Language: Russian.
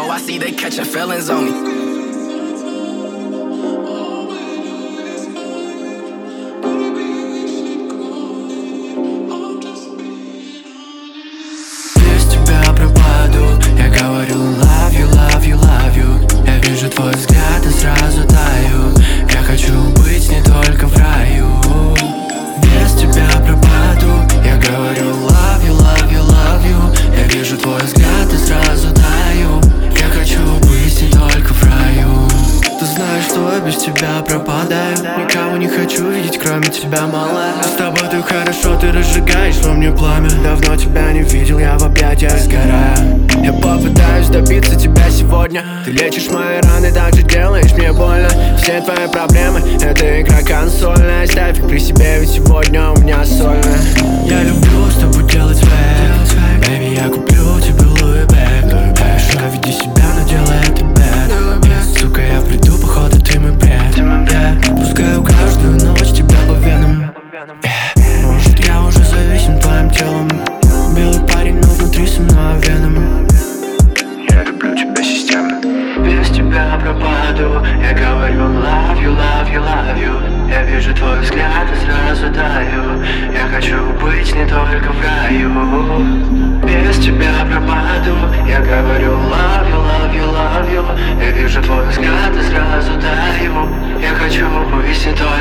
Oh, I see they catching feelings on me. Я говорю love you, love you, love you. Я вижу твой взгляд и сразу таю. Я хочу быть не только в раю. Без тебя пропаду. Я говорю love you, love you, love you. Я вижу твой взгляд и сразу таю. Я хочу быть не только в раю. Ты знаешь, что я без тебя пропадаю. Никого не хочу видеть, кроме тебя, малая. С тобой так хорошо, ты разжигаешь во мне пламя. Давно тебя не видел, я в объятиях сгораю. Я попытаюсь добиться тебя сегодня. Ты лечишь мои раны, так же делаешь мне больно. Все твои проблемы — это игра консольная. Ставь их при себе, ведь сегодня у меня сольная. Я люблю с тобой делать фейк. Baby, я куплю тебе Louis Vuitton. Хорошо, веди себя, но делай это bad. Yes, сука, я приду, походу ты мой бред. Пускаю каждую ночь тебя по венам. Может, я уже зависим твоим телом. Белый парень, но внутри со мной веном. Я люблю тебя системно. Без тебя пропаду. Я говорю love you, love you, love you. Я вижу твой взгляд и сразу таю. Я хочу быть не только в раю. Без тебя пропаду. Я говорю love you, love you, love you. Я вижу твой взгляд и сразу таю. Я хочу быть не только